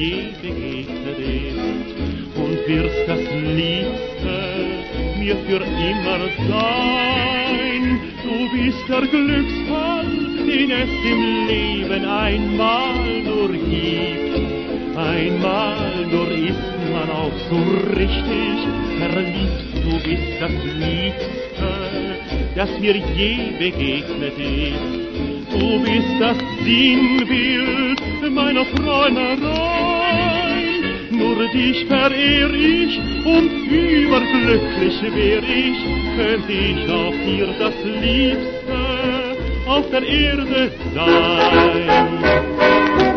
je begegnet ist, und wirst das Liebste mir für immer sein. Du bist der Glücksfall, den es im Leben einmal nur gibt. Einmal nur ist man auch so richtig verliebt. Du bist das Liebste, das mir je begegnet ist. Du bist das Sinnbild meiner Träumerei. Nur dich verehr ich und überglücklich wär ich, könnte ich auch dir das Liebste auf der Erde sein.